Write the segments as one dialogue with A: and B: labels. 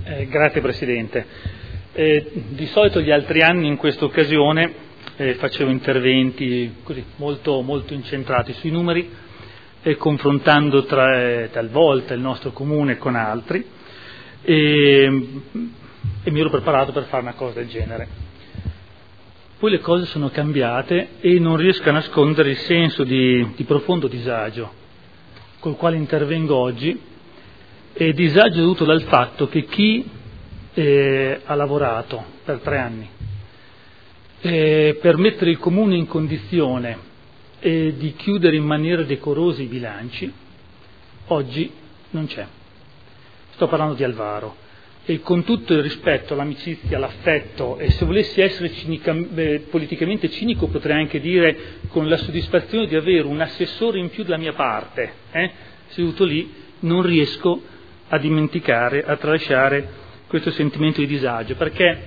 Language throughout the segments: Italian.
A: Grazie Presidente. Di solito gli altri anni in questa occasione facevo interventi così molto incentrati sui numeri, confrontando talvolta il nostro comune con altri, e mi ero preparato per fare una cosa del genere. Poi le cose sono cambiate e non riesco a nascondere il senso di profondo disagio col quale intervengo oggi, e disagio dovuto dal fatto che chi ha lavorato per 3 anni per mettere il comune in condizione di chiudere in maniera decorosa i bilanci, oggi non c'è. Sto parlando di Alvaro, e con tutto il rispetto, l'amicizia, l'affetto, e se volessi essere politicamente cinico potrei anche dire con la soddisfazione di avere un assessore in più dalla mia parte, seduto lì, non riesco a dimenticare, a tralasciare questo sentimento di disagio, perché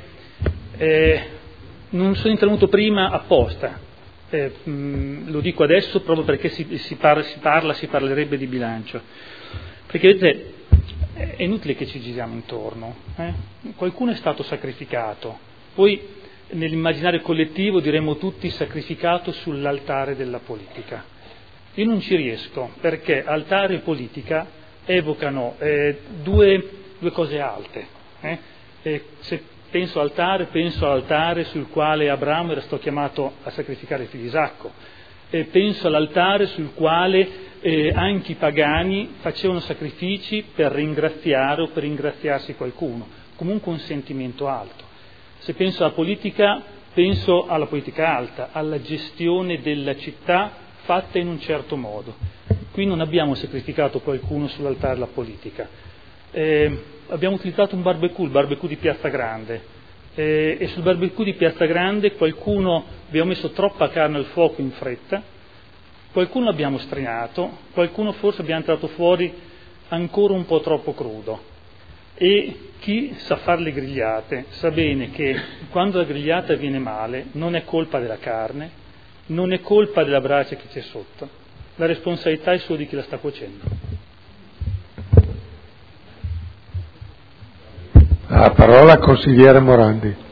A: non sono intervenuto prima apposta, lo dico adesso proprio perché si parlerebbe di bilancio, perché vedete, è inutile che ci giriamo intorno, qualcuno è stato sacrificato, poi nell'immaginario collettivo diremmo tutti sacrificato sull'altare della politica. Io non ci riesco, perché altare e politica evocano due cose alte. Se penso altare, penso all'altare sul quale Abramo era stato chiamato a sacrificare il figlio Isacco, penso all'altare sul quale anche i pagani facevano sacrifici per ringraziare o per ringraziarsi qualcuno, comunque un sentimento alto. Se penso alla politica, penso alla politica alta, alla gestione della città fatta in un certo modo. Qui non abbiamo sacrificato qualcuno sull'altare della politica, abbiamo utilizzato un barbecue, il barbecue di Piazza Grande, e sul barbecue di Piazza Grande abbiamo messo troppa carne al fuoco in fretta, qualcuno l'abbiamo strinato, qualcuno forse abbiamo tirato fuori ancora un po' troppo crudo, e chi sa fare le grigliate sa bene che quando la grigliata viene male non è colpa della carne, non è colpa della brace che c'è sotto, la responsabilità è solo di chi la sta cuocendo.
B: La parola consigliere Morandi.